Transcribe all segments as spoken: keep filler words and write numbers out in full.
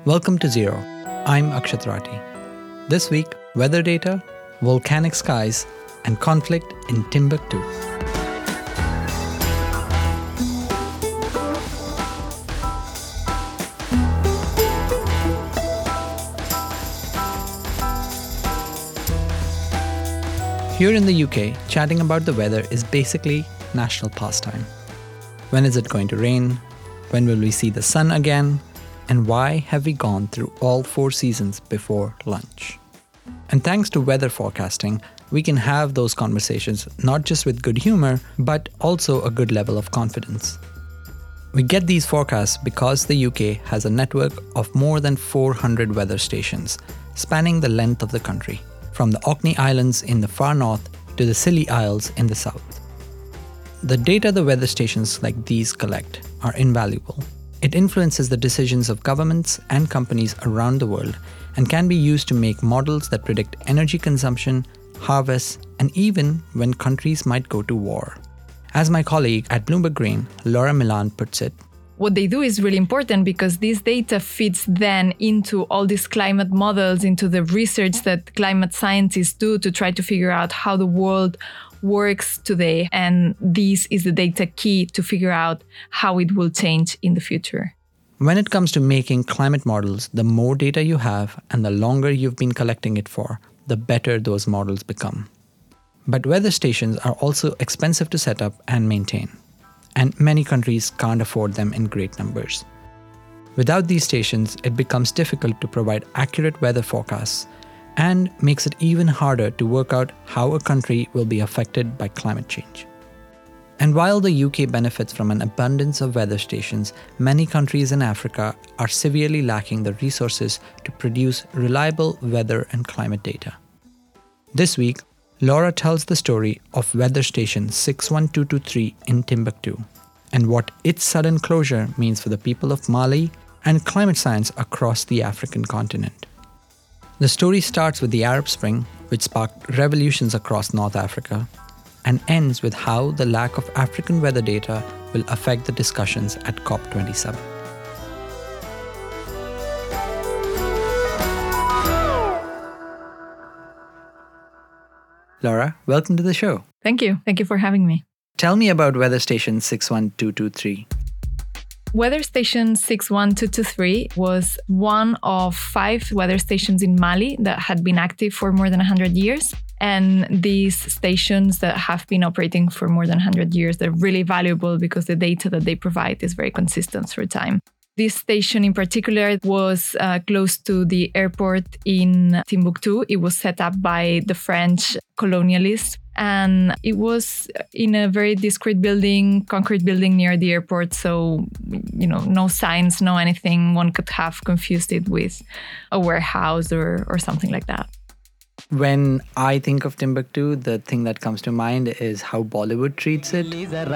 Welcome to Zero. I'm Akshat Rathi. This week, weather data, volcanic skies, and conflict in Timbuktu. Here in the U K, chatting about the weather is basically national pastime. When is it going to rain? When will we see the sun again? And why have we gone through all four seasons before lunch? And thanks to weather forecasting, we can have those conversations not just with good humor, but also a good level of confidence. We get these forecasts because the U K has a network of more than four hundred weather stations, spanning the length of the country, from the Orkney Islands in the far north to the Scilly Isles in the south. The data the weather stations like these collect are invaluable. It influences the decisions of governments and companies around the world and can be used to make models that predict energy consumption, harvests, and even when countries might go to war. As my colleague at Bloomberg Green, Laura Milan, puts it, what they do is really important because this data fits then into all these climate models, into the research that climate scientists do to try to figure out how the world works today. And this is the data key to figure out how it will change in the future. When it comes to making climate models, the more data you have and the longer you've been collecting it for, the better those models become. But weather stations are also expensive to set up and maintain, and many countries can't afford them in great numbers. Without these stations, it becomes difficult to provide accurate weather forecasts and makes it even harder to work out how a country will be affected by climate change. And while the U K benefits from an abundance of weather stations, many countries in Africa are severely lacking the resources to produce reliable weather and climate data. This week, Laura tells the story of weather station six one two two three in Timbuktu and what its sudden closure means for the people of Mali and climate science across the African continent. The story starts with the Arab Spring, which sparked revolutions across North Africa, and ends with how the lack of African weather data will affect the discussions at COP twenty-seven. Laura, welcome to the show. Thank you. Thank you for having me. Tell me about weather station six one two two three. Weather station six one two two three was one of five weather stations in Mali that had been active for more than one hundred years. And these stations that have been operating for more than one hundred years, they're really valuable because the data that they provide is very consistent through time. This station in particular was uh, close to the airport in Timbuktu. It was set up by the French colonialists. And it was in a very discreet building, concrete building near the airport. So, you know, no signs, no anything. One could have confused it with a warehouse or, or something like that. When I think of Timbuktu, the thing that comes to mind is how Bollywood treats it.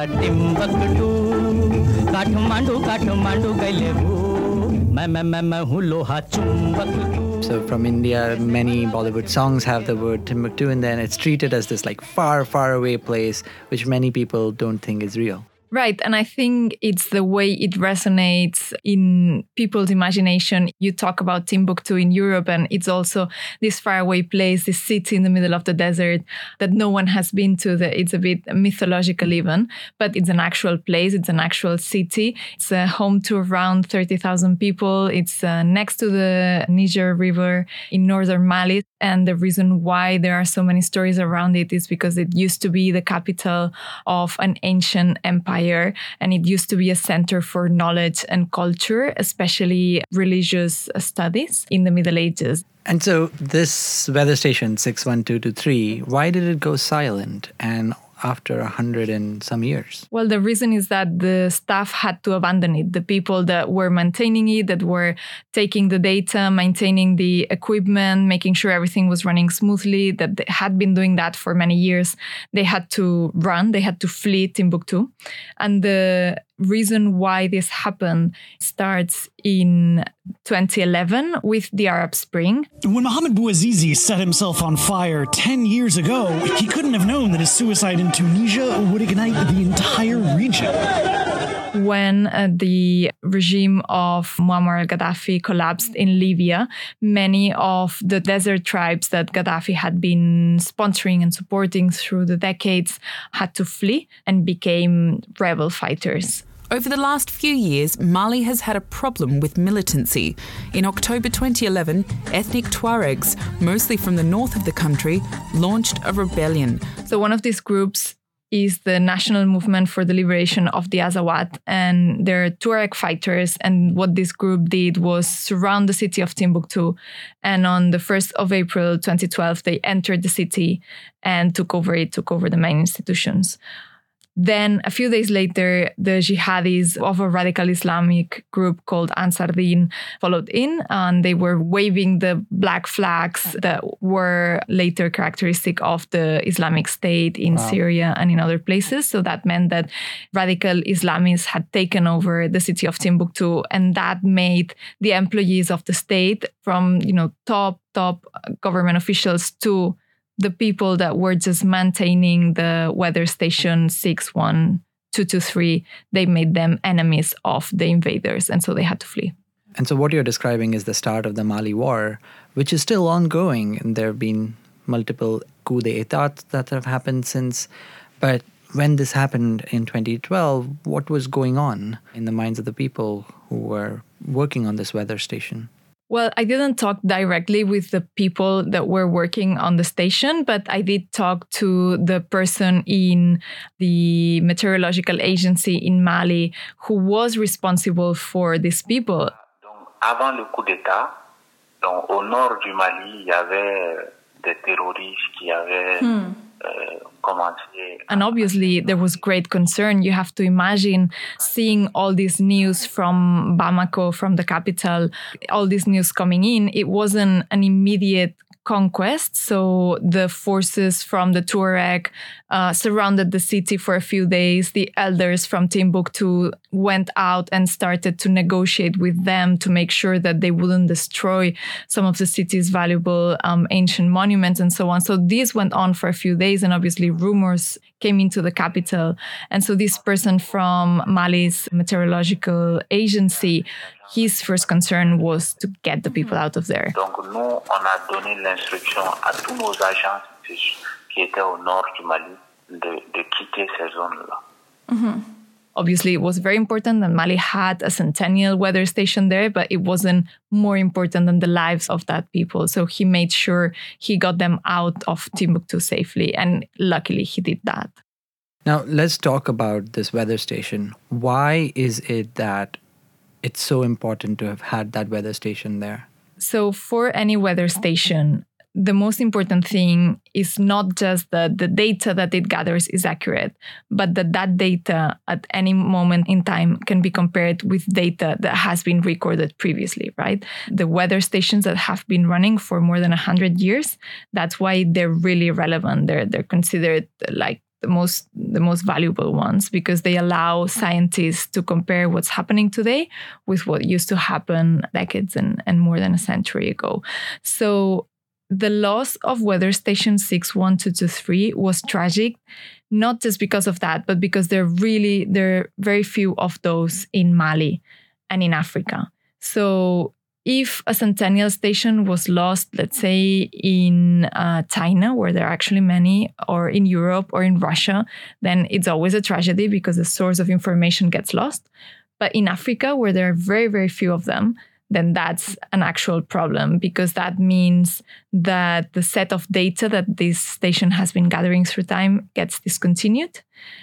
So from India, many Bollywood songs have the word Timbuktu in there, and it's treated as this like far, far away place, which many people don't think is real. Right. And I think it's the way it resonates in people's imagination. You talk about Timbuktu in Europe, and it's also this faraway place, this city in the middle of the desert that no one has been to. It's a bit mythological even, but it's an actual place. It's an actual city. It's a home to around thirty thousand people. It's uh, next to the Niger River in northern Mali. And the reason why there are so many stories around it is because it used to be the capital of an ancient empire, and it used to be a center for knowledge and culture, especially religious studies in the Middle Ages. And so this weather station six one two two three, why did it go silent and after a hundred and some years? Well, the reason is that the staff had to abandon it. The people that were maintaining it, that were taking the data, maintaining the equipment, making sure everything was running smoothly, that they had been doing that for many years, they had to run, they had to flee Timbuktu. And the reason why this happened starts in twenty eleven with the Arab Spring. When Mohamed Bouazizi set himself on fire ten years ago, he couldn't have known that his suicide in Tunisia would ignite the entire region. when uh, the regime of Muammar al-Gaddafi collapsed in Libya, many of the desert tribes that Gaddafi had been sponsoring and supporting through the decades had to flee and became rebel fighters. Over the last few years, Mali has had a problem with militancy. In October twenty eleven, ethnic Tuaregs, mostly from the north of the country, launched a rebellion. So one of these groups is the National Movement for the Liberation of the Azawad, and they're Tuareg fighters. And what this group did was surround the city of Timbuktu. And on the first of April twenty twelve, they entered the city and took over it, took over the main institutions. Then a few days later, the jihadis of a radical Islamic group called Ansar Din followed in, and they were waving the black flags that were later characteristic of the Islamic State in wow. Syria and in other places. So that meant that radical Islamists had taken over the city of Timbuktu, and that made the employees of the state, from, you know, top, top government officials to the people that were just maintaining the weather station six one two two three, they made them enemies of the invaders, and so they had to flee. And so what you're describing is the start of the Mali War, which is still ongoing, and there have been multiple coups d'etat that have happened since. But when this happened in twenty twelve, what was going on in the minds of the people who were working on this weather station? Well, I didn't talk directly with the people that were working on the station, but I did talk to the person in the meteorological agency in Mali who was responsible for these people. Donc, avant le coup d'État, donc, au nord du Mali, il y avait des terroristes qui avaient hmm. euh, commencé. And obviously, there was great concern. You have to imagine seeing all this news from Bamako, from the capital, all this news coming in. It wasn't an immediate conquest. So the forces from the Tuareg uh, surrounded the city for a few days. The elders from Timbuktu went out and started to negotiate with them to make sure that they wouldn't destroy some of the city's valuable um, ancient monuments and so on. So this went on for a few days, and obviously rumors came into the capital. And so this person from Mali's meteorological agency, his first concern was to get the people out of there. Donc nous, on a donné l'instruction à tous nos agents qui étaient au nord du Mali de, de quitter ces zones-là. Mm-hmm. Obviously, it was very important that Mali had a centennial weather station there, but it wasn't more important than the lives of that people. So he made sure he got them out of Timbuktu safely, and luckily he did that. Now, let's talk about this weather station. Why is it that it's so important to have had that weather station there? So for any weather station, the most important thing is not just that the data that it gathers is accurate, but that that data at any moment in time can be compared with data that has been recorded previously, right? The weather stations that have been running for more than one hundred years, that's why they're really relevant. They're, they're considered like the most the most valuable ones, because they allow scientists to compare what's happening today with what used to happen decades and, and more than a century ago. So the loss of weather station six one two two three was tragic, not just because of that, but because there really there are very few of those in Mali and in Africa. So if a centennial station was lost, let's say in uh, China, where there are actually many, or in Europe or in Russia, then it's always a tragedy because the source of information gets lost. But in Africa, where there are very, very few of them, then that's an actual problem, because that means that the set of data that this station has been gathering through time gets discontinued.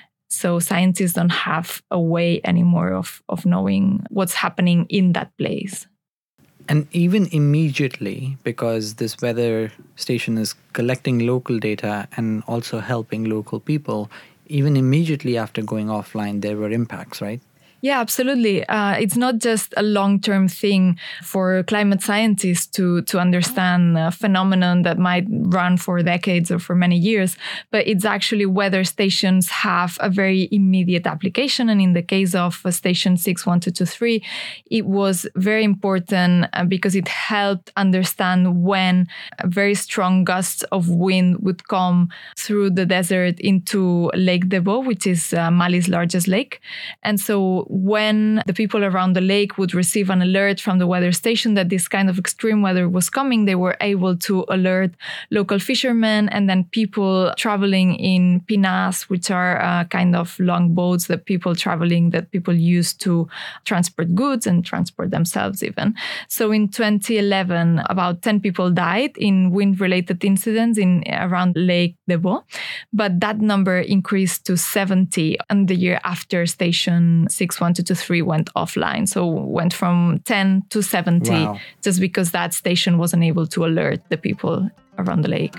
So scientists don't have a way anymore of, of knowing what's happening in that place. And even immediately, because this weather station is collecting local data and also helping local people, even immediately after going offline, there were impacts, right? Yeah, absolutely. Uh, it's not just a long-term thing for climate scientists to, to understand a phenomenon that might run for decades or for many years, but it's actually weather stations have a very immediate application. And in the case of station six one two two three, it was very important because it helped understand when very strong gusts of wind would come through the desert into Lake Debo, which is uh, Mali's largest lake. And so when the people around the lake would receive an alert from the weather station that this kind of extreme weather was coming, they were able to alert local fishermen and then people traveling in pinas, which are uh, kind of long boats that people traveling, that people use to transport goods and transport themselves even. So in twenty eleven, about ten people died in wind-related incidents in around Lake Debo, but that number increased to seventy and the year after Station six one two two three went offline. So went from ten to seventy Wow. just because that station wasn't able to alert the people around the lake.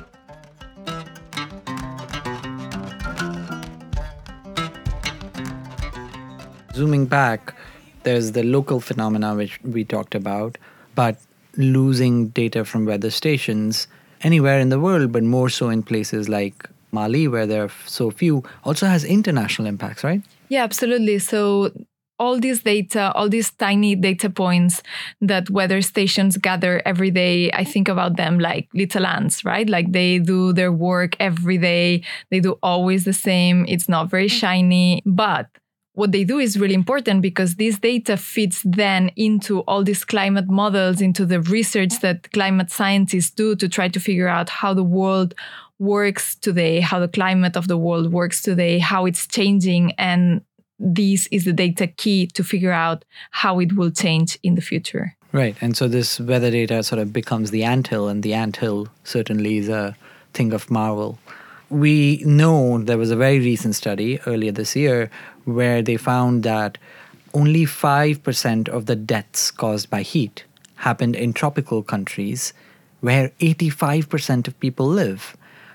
Zooming back, there's the local phenomena which we talked about, but losing data from weather stations anywhere in the world, but more so in places like Mali, where there are so few, also has international impacts, right? Yeah, absolutely. So all these data, all these tiny data points that weather stations gather every day, I think about them like little ants, right? Like they do their work every day. They do always the same. It's not very shiny, but what they do is really important because this data fits then into all these climate models, into the research that climate scientists do to try to figure out how the world works today, how the climate of the world works today, how it's changing. And this is the data key to figure out how it will change in the future. Right. And so this weather data sort of becomes the anthill, and the anthill certainly is a thing of marvel. We know there was a very recent study earlier this year where they found that only five percent of the deaths caused by heat happened in tropical countries where eighty-five percent of people live.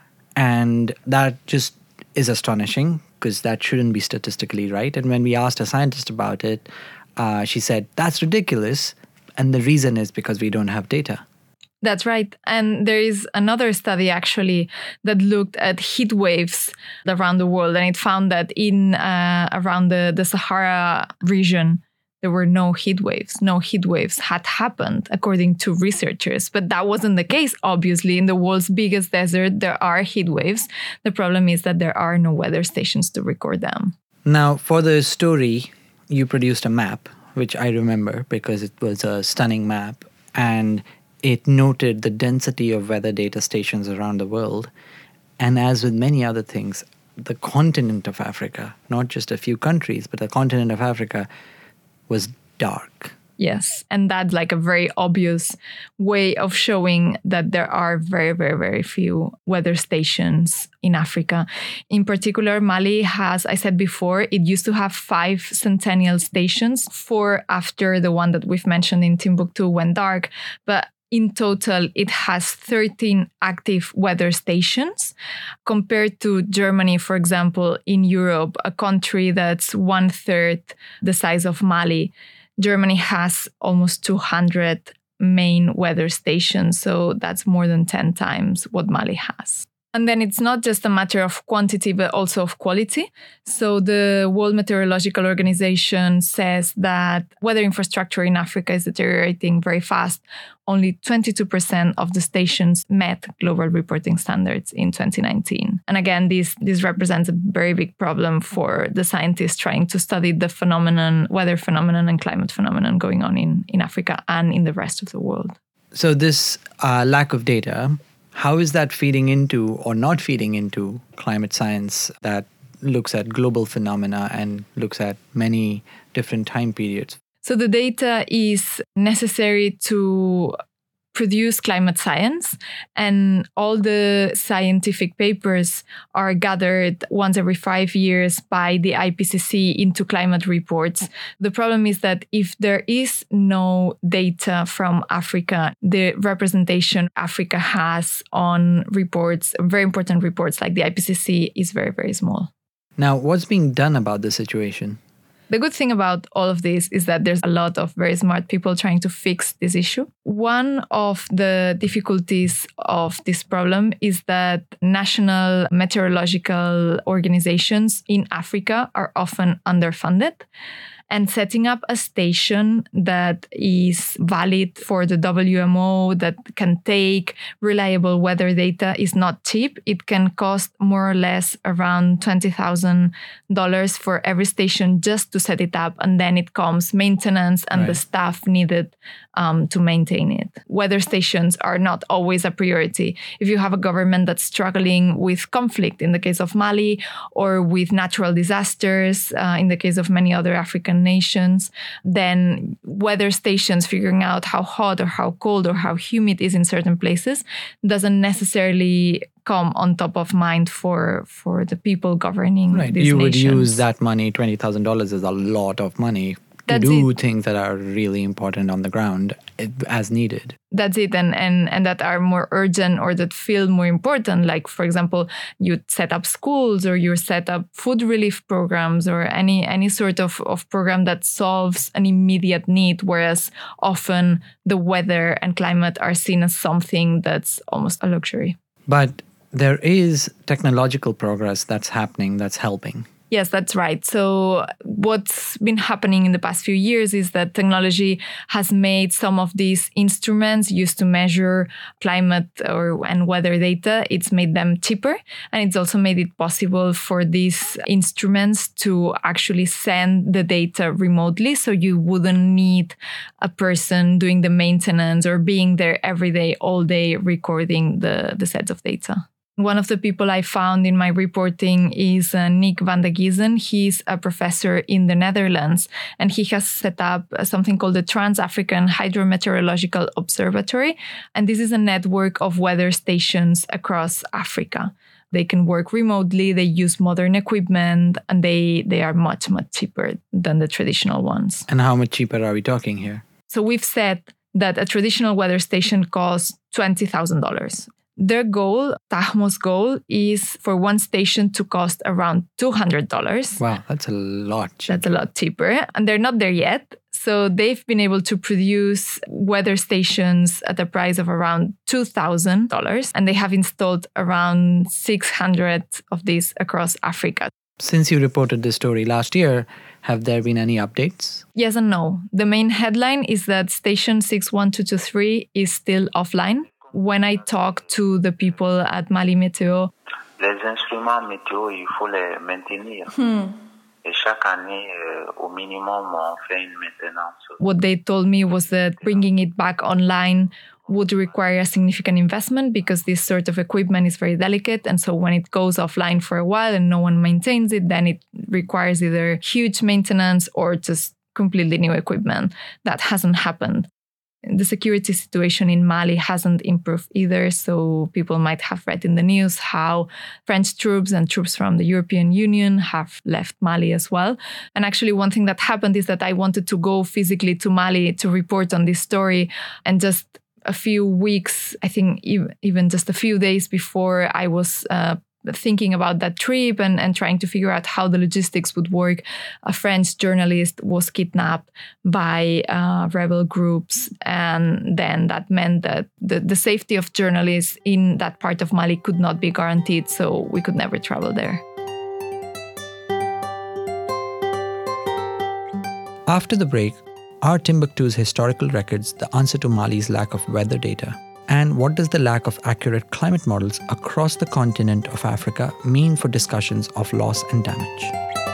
And that just is astonishing because that shouldn't be statistically right. And when we asked a scientist about it, uh, she said, that's ridiculous. And the reason is because we don't have data. That's right. And there is another study actually that looked at heat waves around the world. And it found that in uh, around the, the Sahara region, there were no heat waves. No heat waves had happened, according to researchers. But that wasn't the case, obviously. In the world's biggest desert, there are heat waves. The problem is that there are no weather stations to record them. Now, for the story, you produced a map, which I remember because it was a stunning map. And it noted the density of weather data stations around the world. And as with many other things, the continent of Africa, not just a few countries, but the continent of Africa was dark. Yes. And that's like a very obvious way of showing that there are very, very, very few weather stations in Africa. In particular, Mali has, I said before, it used to have five centennial stations, four after the one that we've mentioned in Timbuktu went dark. But in total, it has thirteen active weather stations compared to Germany, for example, in Europe, a country that's one third the size of Mali. Germany has almost two hundred main weather stations. So that's more than ten times what Mali has. And then it's not just a matter of quantity, but also of quality. So the World Meteorological Organization says that weather infrastructure in Africa is deteriorating very fast. Only twenty-two percent of the stations met global reporting standards in twenty nineteen. And again, this, this represents a very big problem for the scientists trying to study the phenomenon, weather phenomenon and climate phenomenon going on in, in Africa and in the rest of the world. So this uh, lack of data, how is that feeding into or not feeding into climate science that looks at global phenomena and looks at many different time periods? So the data is necessary to produce climate science, and all the scientific papers are gathered once every five years by the I P C C into climate reports. The problem is that if there is no data from Africa, the representation Africa has on reports, very important reports like the I P C C, is very, very small. Now, what's being done about this situation? The good thing about all of this is that there's a lot of very smart people trying to fix this issue. One of the difficulties of this problem is that national meteorological organizations in Africa are often underfunded. and setting up a station that is valid for the W M O, that can take reliable weather data, is not cheap. It can cost more or less around twenty thousand dollars for every station just to set it up. And then it comes maintenance and right. the staff needed um, to maintain it. Weather stations are not always a priority. If you have a government that's struggling with conflict, in the case of Mali, or with natural disasters, uh, in the case of many other African nations, then weather stations figuring out how hot or how cold or how humid it is in certain places doesn't necessarily come on top of mind for for the people governing right. these you nations. would use that money. twenty thousand dollars is a lot of money to That's do it. things that are really important on the ground as needed. That's it. And, and and that are more urgent or that feel more important. Like, for example, you set up schools or you set up food relief programs or any any sort of, of program that solves an immediate need, whereas often the weather and climate are seen as something that's almost a luxury. But there is technological progress that's happening, that's helping. Yes, that's right. So what's been happening in the past few years is that technology has made some of these instruments used to measure climate or and weather data, it's made them cheaper. And it's also made it possible for these instruments to actually send the data remotely. So you wouldn't need a person doing the maintenance or being there every day, all day, recording the, the sets of data. One of the people I found in my reporting is uh, Nick van de Giezen. He's a professor in the Netherlands, and he has set up uh, something called the Trans-African Hydrometeorological Observatory. And this is a network of weather stations across Africa. They can work remotely, they use modern equipment, and they, they are much, much cheaper than the traditional ones. And how much cheaper are we talking here? So we've said that a traditional weather station costs twenty thousand dollars. Their goal, TAHMO's goal, is for one station to cost around two hundred dollars. Wow, that's a lot cheaper. That's a lot cheaper. And they're not there yet. So they've been able to produce weather stations at a price of around two thousand dollars. And they have installed around six hundred of these across Africa. Since you reported this story last year, have there been any updates? Yes and no. The main headline is that station six one two two three is still offline. When I talk to the people at Mali Météo, les instruments météo, il faut les maintenir. Hmm. Et chaque année, euh, au minimum, on fait une maintenance. What they told me was that bringing it back online would require a significant investment because this sort of equipment is very delicate. And so when it goes offline for a while and no one maintains it, then it requires either huge maintenance or just completely new equipment. That hasn't happened. The security situation in Mali hasn't improved either. So people might have read in the news how French troops and troops from the European Union have left Mali as well. And actually, one thing that happened is that I wanted to go physically to Mali to report on this story. And just a few weeks, I think even just a few days before I was uh, thinking about that trip and, and trying to figure out how the logistics would work, a French journalist was kidnapped by uh, rebel groups. And then that meant that the, the safety of journalists in that part of Mali could not be guaranteed, so we could never travel there. After the break, are Timbuktu's historical records the answer to Mali's lack of weather data? And what does the lack of accurate climate models across the continent of Africa mean for discussions of loss and damage?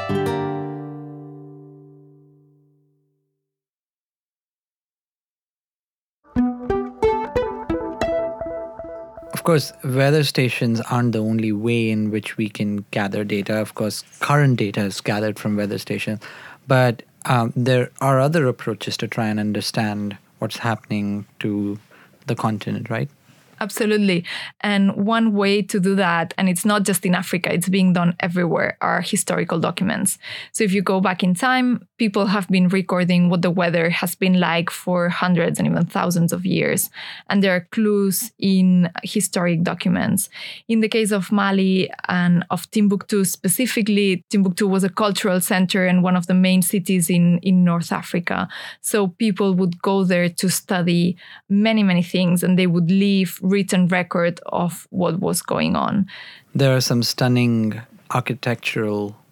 Of course, weather stations aren't the only way in which we can gather data. Of course, current data is gathered from weather stations. But um, there are other approaches to try and understand what's happening to the continent, right? Absolutely. And one way to do that, and it's not just in Africa, it's being done everywhere, are historical documents. So if you go back in time, people have been recording what the weather has been like for hundreds and even thousands of years. And there are clues in historic documents. In the case of Mali and of Timbuktu specifically, Timbuktu was a cultural center and one of the main cities in, in North Africa. So people would go there to study many, many things, and they would leave written record of what was going on. There are some stunning architectural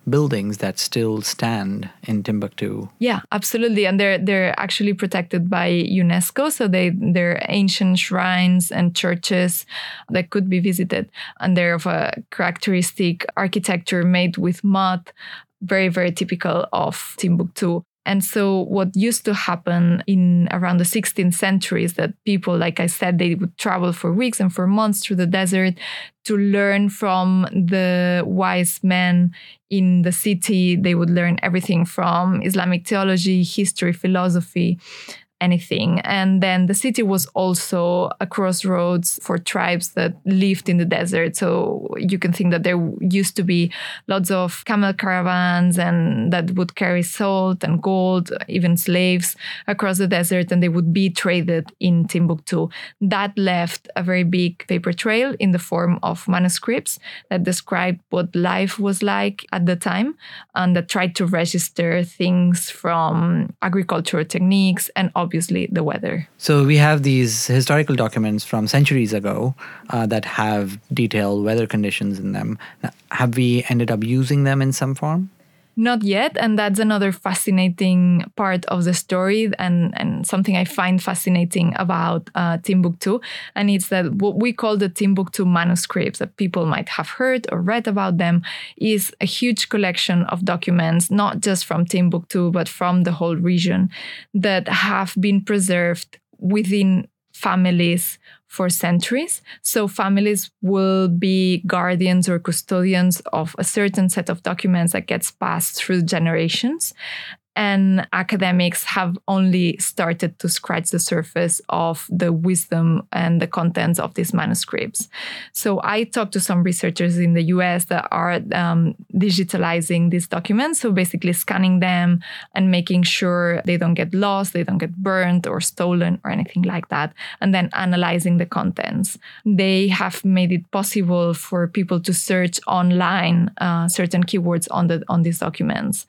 buildings that still stand in Timbuktu. Yeah, absolutely. And they're they're actually protected by UNESCO. So they, they're ancient shrines and churches that could be visited. And they're of a characteristic architecture made with mud, very, very typical of Timbuktu. And so what used to happen in around the sixteenth century is that people, like I said, they would travel for weeks and for months through the desert to learn from the wise men in the city. They would learn everything from Islamic theology, history, philosophy, anything. And then the city was also a crossroads for tribes that lived in the desert. So you can think that there used to be lots of camel caravans and that would carry salt and gold, even slaves across the desert, and they would be traded in Timbuktu. That left a very big paper trail in the form of manuscripts that described what life was like at the time and that tried to register things from agricultural techniques and obviously the weather. So we have these historical documents from centuries ago uh, that have detailed weather conditions in them. Now, have we ended up using them in some form? Not yet. And that's another fascinating part of the story and, and something I find fascinating about uh, Timbuktu. And it's that what we call the Timbuktu manuscripts that people might have heard or read about them is a huge collection of documents, not just from Timbuktu, but from the whole region that have been preserved within families for centuries. So families will be guardians or custodians of a certain set of documents that gets passed through generations. And academics have only started to scratch the surface of the wisdom and the contents of these manuscripts. So I talked to some researchers in the U S that are um, digitalizing these documents. So basically scanning them and making sure they don't get lost, they don't get burned or stolen or anything like that, and then analyzing the contents. They have made it possible for people to search online uh, certain keywords on the on these documents.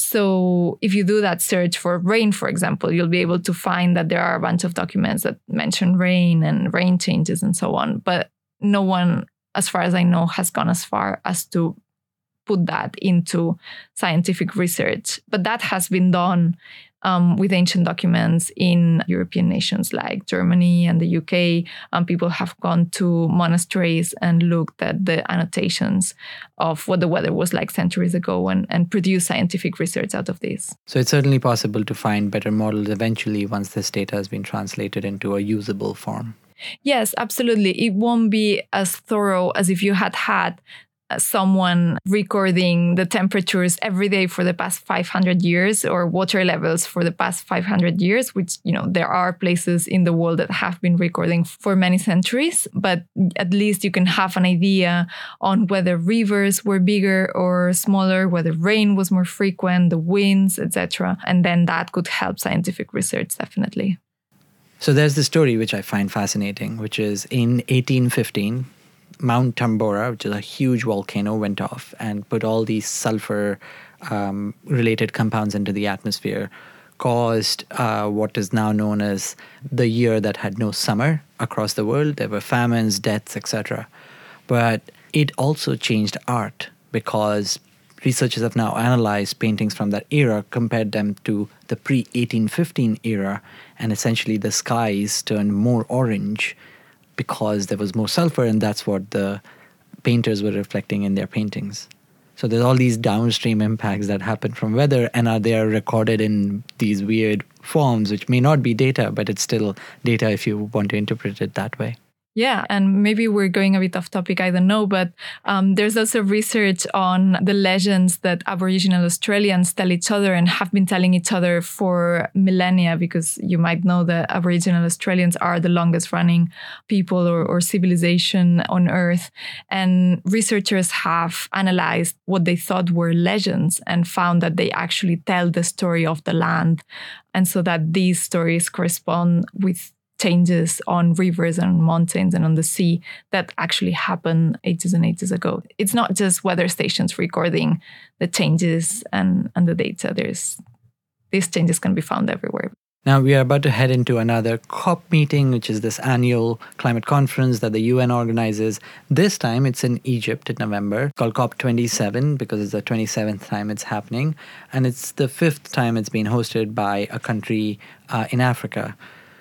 So if If you do that search for rain, for example, you'll be able to find that there are a bunch of documents that mention rain and rain changes and so on. But no one, as far as I know, has gone as far as to put that into scientific research. But that has been done um, with ancient documents in European nations like Germany and the U K. Um, people have gone to monasteries and looked at the annotations of what the weather was like centuries ago and, and produce scientific research out of this. So it's certainly possible to find better models eventually once this data has been translated into a usable form. Yes, absolutely. It won't be as thorough as if you had had someone recording the temperatures every day for the past five hundred years or water levels for the past five hundred years, which, you know, there are places in the world that have been recording for many centuries. But at least you can have an idea on whether rivers were bigger or smaller, whether rain was more frequent, the winds, et cetera. And then that could help scientific research, definitely. So there's the story which I find fascinating, which is in eighteen fifteen, Mount Tambora, which is a huge volcano, went off and put all these sulfur-related um, compounds into the atmosphere, caused uh, what is now known as the year that had no summer across the world. There were famines, deaths, et cetera. But it also changed art because researchers have now analyzed paintings from that era, compared them to the pre eighteen fifteen era, and essentially the skies turned more orange because there was more sulfur, and that's what the painters were reflecting in their paintings. So there's all these downstream impacts that happen from weather and are there recorded in these weird forms, which may not be data, but it's still data if you want to interpret it that way. Yeah, and maybe we're going a bit off topic, I don't know, but um, there's also research on the legends that Aboriginal Australians tell each other and have been telling each other for millennia, because you might know that Aboriginal Australians are the longest running people or, or civilization on Earth. And researchers have analyzed what they thought were legends and found that they actually tell the story of the land. And so that these stories correspond with changes on rivers and mountains and on the sea that actually happened ages and ages ago. It's not just weather stations recording the changes and, and the data. There's these changes can be found everywhere. Now, we are about to head into another COP meeting, which is this annual climate conference that the U N organizes. This time, it's in Egypt in November, called COP twenty-seven, because it's the twenty-seventh time it's happening. And it's the fifth time it's been hosted by a country uh, in Africa.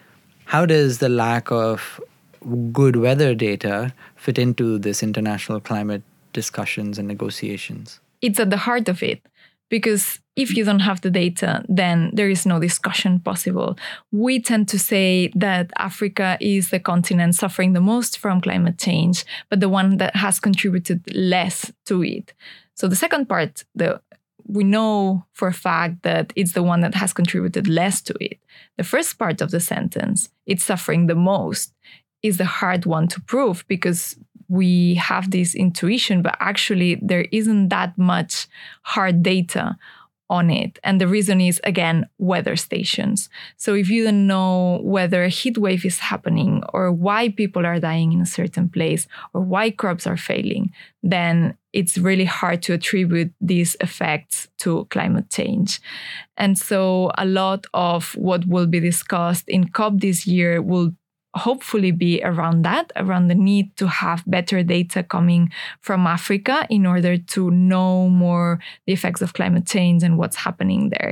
How does the lack of good weather data fit into this international climate discussions and negotiations? It's at the heart of it. Because if you don't have the data, then there is no discussion possible. We tend to say that Africa is the continent suffering the most from climate change, but the one that has contributed less to it. So the second part, the we know for a fact that it's the one that has contributed less to it. The first part of the sentence, it's suffering the most, is the hard one to prove because we have this intuition, but actually there isn't that much hard data on it. And the reason is, again, weather stations. So if you don't know whether a heat wave is happening or why people are dying in a certain place or why crops are failing, then it's really hard to attribute these effects to climate change. And so a lot of what will be discussed in COP this year will hopefully be around that, around the need to have better data coming from Africa in order to know more the effects of climate change and what's happening there.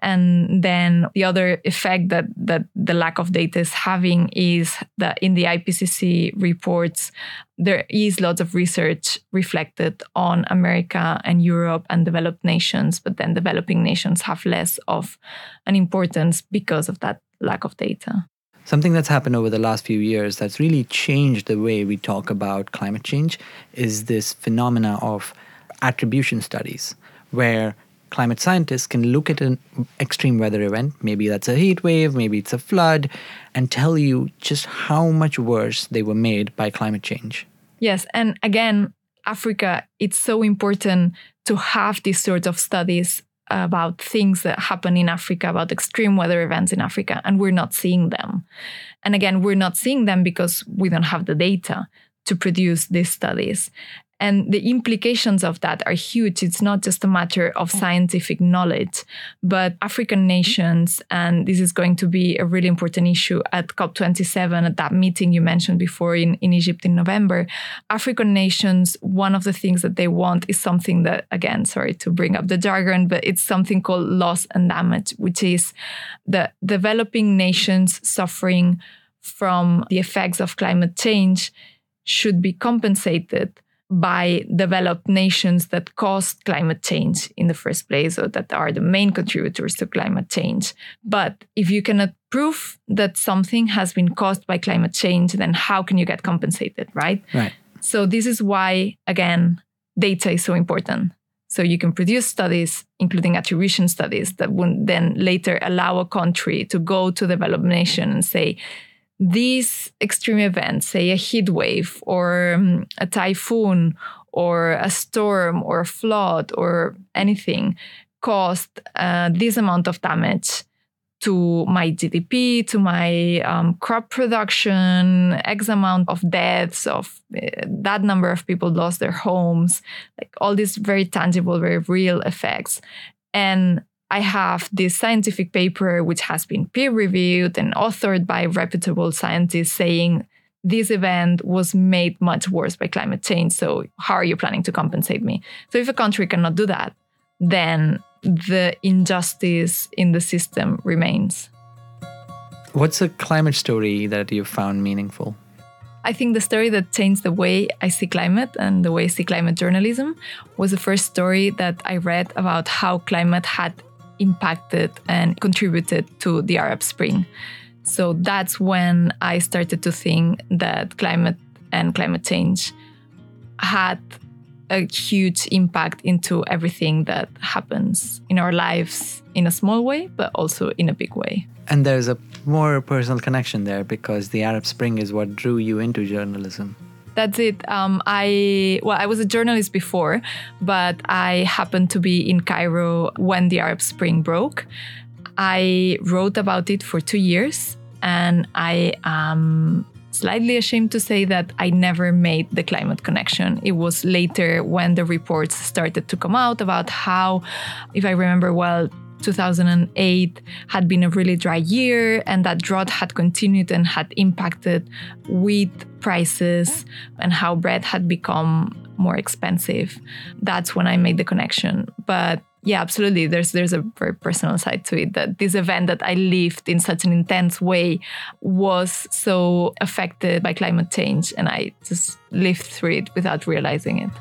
And then the other effect that, that the lack of data is having is that in the I P C C reports, there is lots of research reflected on America and Europe and developed nations, but then developing nations have less of an importance because of that lack of data. Something that's happened over the last few years that's really changed the way we talk about climate change is this phenomena of attribution studies, where climate scientists can look at an extreme weather event, maybe that's a heat wave, maybe it's a flood, and tell you just how much worse they were made by climate change. Yes, and again, Africa, it's so important to have these sort of studies about things that happen in Africa, about extreme weather events in Africa, and we're not seeing them. And again, we're not seeing them because we don't have the data to produce these studies. And the implications of that are huge. It's not just a matter of scientific knowledge, but African nations, and this is going to be a really important issue at COP twenty-seven, at that meeting you mentioned before in, in Egypt in November. African nations, one of the things that they want is something that, again, sorry to bring up the jargon, but it's something called loss and damage, which is the developing nations suffering from the effects of climate change should be compensated by developed nations that caused climate change in the first place, or that are the main contributors to climate change. But if you cannot prove that something has been caused by climate change, then how can you get compensated, right? Right. So this is why, again, data is so important. So you can produce studies, including attribution studies, that would then later allow a country to go to the developed nation and say, these extreme events, say a heat wave or um, a typhoon or a storm or a flood or anything, caused uh, this amount of damage to my G D P, to my um, crop production, X amount of deaths, of uh, that number of people lost their homes, like all these very tangible, very real effects. And I have this scientific paper which has been peer-reviewed and authored by reputable scientists saying this event was made much worse by climate change. So how are you planning to compensate me? So if a country cannot do that, then the injustice in the system remains. What's a climate story that you've found meaningful? I think the story that changed the way I see climate and the way I see climate journalism was the first story that I read about how climate had impacted and contributed to the Arab Spring. So that's when I started to think that climate and climate change had a huge impact into everything that happens in our lives in a small way, but also in a big way. And there's a more personal connection there because the Arab Spring is what drew you into journalism. That's it. Um, I well, I was a journalist before, but I happened to be in Cairo when the Arab Spring broke. I wrote about it for two years, and I am slightly ashamed to say that I never made the climate connection. It was later when the reports started to come out about how, if I remember well, two thousand eight had been a really dry year, and that drought had continued and had impacted wheat prices and how bread had become more expensive. That's when I made the connection. But yeah, absolutely. There's there's a very personal side to it, that this event that I lived in such an intense way was so affected by climate change, and I just lived through it without realizing it.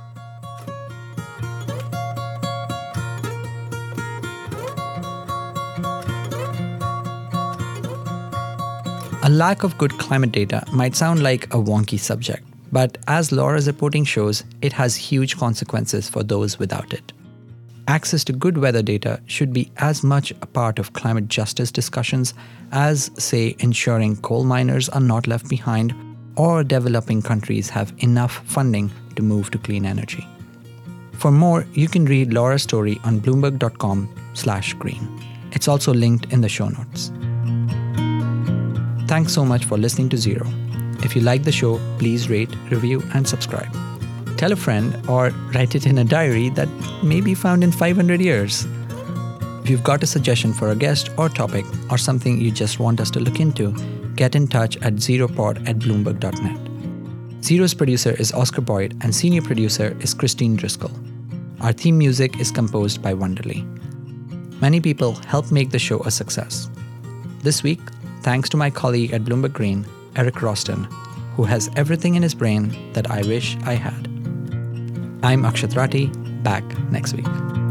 A lack of good climate data might sound like a wonky subject, but as Laura's reporting shows, it has huge consequences for those without it. Access to good weather data should be as much a part of climate justice discussions as, say, ensuring coal miners are not left behind or developing countries have enough funding to move to clean energy. For more, you can read Laura's story on bloomberg dot com slash green. It's also linked in the show notes. Thanks so much for listening to Zero. If you like the show, please rate, review, and subscribe. Tell a friend or write it in a diary that may be found in five hundred years. If you've got a suggestion for a guest or topic or something you just want us to look into, get in touch at zeropod at bloomberg dot net. Zero's producer is Oscar Boyd and senior producer is Christine Driscoll. Our theme music is composed by Wonderly. Many people help make the show a success. This week, thanks to my colleague at Bloomberg Green, Eric Roston, who has everything in his brain that I wish I had. I'm Akshat Rathi, back next week.